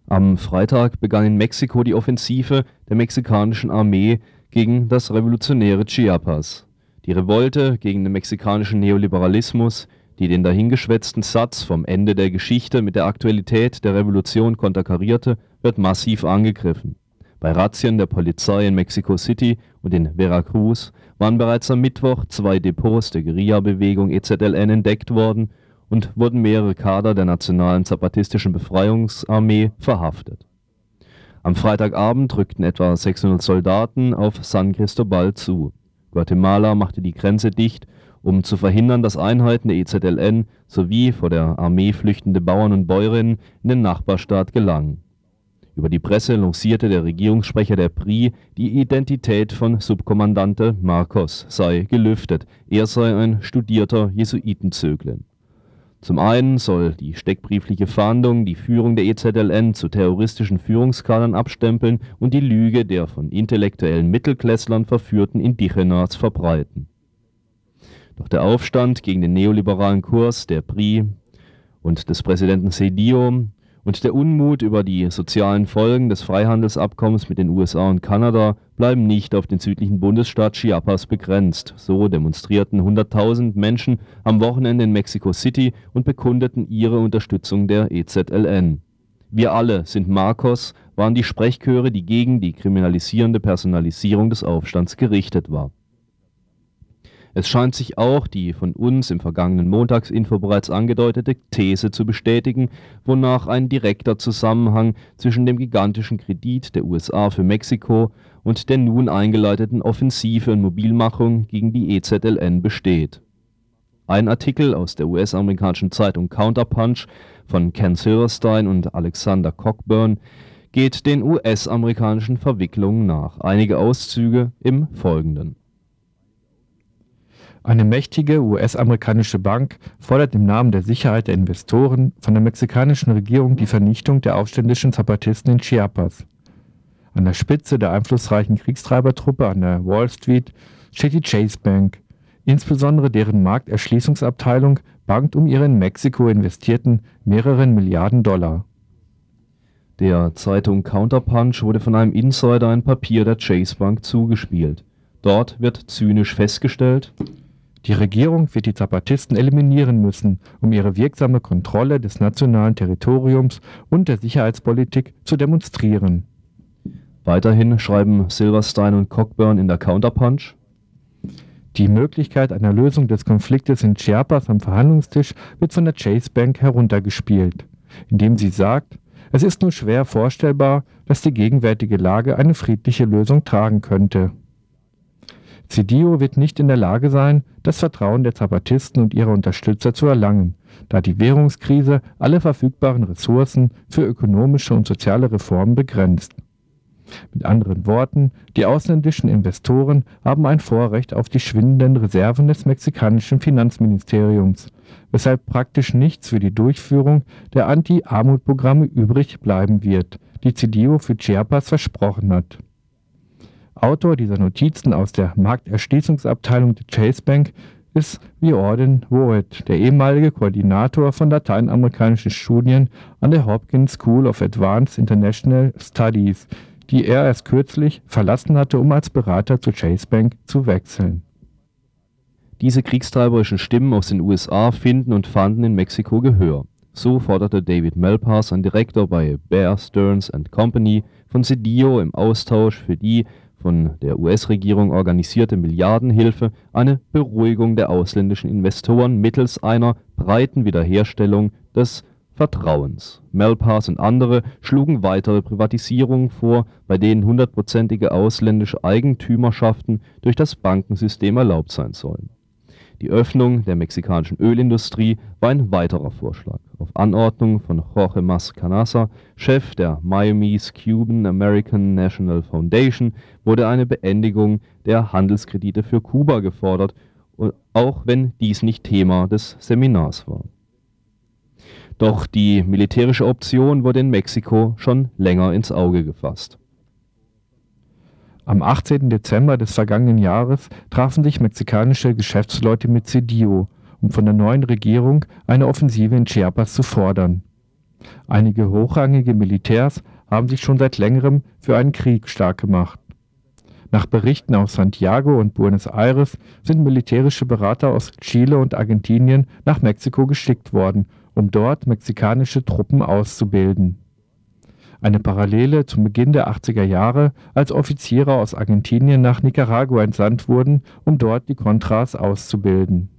Am Freitag begann in Mexiko die Offensive der mexikanischen Armee gegen das revolutionäre Chiapas. Die Revolte gegen den mexikanischen Neoliberalismus, die den dahingeschwätzten Satz vom Ende der Geschichte mit der Aktualität der Revolution konterkarierte, wird massiv angegriffen. Bei Razzien der Polizei in Mexico City und in Veracruz waren bereits am Mittwoch 2 Depots der Guerilla-Bewegung EZLN entdeckt worden und wurden mehrere Kader der Nationalen Zapatistischen Befreiungsarmee verhaftet. Am Freitagabend rückten etwa 600 Soldaten auf San Cristobal zu. Guatemala machte die Grenze dicht, um zu verhindern, dass Einheiten der EZLN sowie vor der Armee flüchtende Bauern und Bäuerinnen in den Nachbarstaat gelangen. Über die Presse lancierte der Regierungssprecher der PRI, die Identität von Subkommandante Marcos sei gelüftet, er sei ein studierter Jesuitenzögling. Zum einen soll die steckbriefliche Fahndung die Führung der EZLN zu terroristischen Führungskadern abstempeln und die Lüge der von intellektuellen Mittelklässlern verführten Indigenas verbreiten. Doch der Aufstand gegen den neoliberalen Kurs der PRI und des Präsidenten Cedillo und der Unmut über die sozialen Folgen des Freihandelsabkommens mit den USA und Kanada bleiben nicht auf den südlichen Bundesstaat Chiapas begrenzt. So demonstrierten 100.000 Menschen am Wochenende in Mexico City und bekundeten ihre Unterstützung der EZLN. Wir alle sind Marcos waren die Sprechchöre, die gegen die kriminalisierende Personalisierung des Aufstands gerichtet war. Es scheint sich auch die von uns im vergangenen Montagsinfo bereits angedeutete These zu bestätigen, wonach ein direkter Zusammenhang zwischen dem gigantischen Kredit der USA für Mexiko und der nun eingeleiteten Offensive und Mobilmachung gegen die EZLN besteht. Ein Artikel aus der US-amerikanischen Zeitung Counterpunch von Ken Silverstein und Alexander Cockburn geht den US-amerikanischen Verwicklungen nach. Einige Auszüge im Folgenden. Eine mächtige US-amerikanische Bank fordert im Namen der Sicherheit der Investoren von der mexikanischen Regierung die Vernichtung der aufständischen Zapatisten in Chiapas. An der Spitze der einflussreichen Kriegstreibertruppe an der Wall Street steht die Chase Bank, insbesondere deren Markterschließungsabteilung bangt um ihre in Mexiko investierten mehreren Milliarden $. Der Zeitung Counterpunch wurde von einem Insider ein Papier der Chase Bank zugespielt. Dort wird zynisch festgestellt: Die Regierung wird die Zapatisten eliminieren müssen, um ihre wirksame Kontrolle des nationalen Territoriums und der Sicherheitspolitik zu demonstrieren. Weiterhin schreiben Silverstein und Cockburn in der Counterpunch: Die Möglichkeit einer Lösung des Konfliktes in Chiapas am Verhandlungstisch wird von der Chase Bank heruntergespielt, indem sie sagt, es ist nur schwer vorstellbar, dass die gegenwärtige Lage eine friedliche Lösung tragen könnte. Cedillo wird nicht in der Lage sein, das Vertrauen der Zapatisten und ihrer Unterstützer zu erlangen, da die Währungskrise alle verfügbaren Ressourcen für ökonomische und soziale Reformen begrenzt. Mit anderen Worten, die ausländischen Investoren haben ein Vorrecht auf die schwindenden Reserven des mexikanischen Finanzministeriums, weshalb praktisch nichts für die Durchführung der Anti-Armut-Programme übrig bleiben wird, die Cedillo für Chiapas versprochen hat. Autor dieser Notizen aus der Markterschließungsabteilung der Chase Bank ist Riordan Wood, der ehemalige Koordinator von lateinamerikanischen Studien an der Hopkins School of Advanced International Studies, die er erst kürzlich verlassen hatte, um als Berater zur Chase Bank zu wechseln. Diese kriegstreiberischen Stimmen aus den USA finden und fanden in Mexiko Gehör. So forderte David Malpass, ein Direktor bei Bear Stearns & Company, von Cedillo im Austausch für die von der US-Regierung organisierte Milliardenhilfe eine Beruhigung der ausländischen Investoren mittels einer breiten Wiederherstellung des Vertrauens. Malpass und andere schlugen weitere Privatisierungen vor, bei denen 100%ige ausländische Eigentümerschaften durch das Bankensystem erlaubt sein sollen. Die Öffnung der mexikanischen Ölindustrie war ein weiterer Vorschlag. Auf Anordnung von Jorge Mas Canassa, Chef der Miami's Cuban American National Foundation, wurde eine Beendigung der Handelskredite für Kuba gefordert, auch wenn dies nicht Thema des Seminars war. Doch die militärische Option wurde in Mexiko schon länger ins Auge gefasst. Am 18. Dezember des vergangenen Jahres trafen sich mexikanische Geschäftsleute mit Cedillo, um von der neuen Regierung eine Offensive in Chiapas zu fordern. Einige hochrangige Militärs haben sich schon seit längerem für einen Krieg stark gemacht. Nach Berichten aus Santiago und Buenos Aires sind militärische Berater aus Chile und Argentinien nach Mexiko geschickt worden, um dort mexikanische Truppen auszubilden. Eine Parallele zum Beginn der 80er Jahre, als Offiziere aus Argentinien nach Nicaragua entsandt wurden, um dort die Contras auszubilden.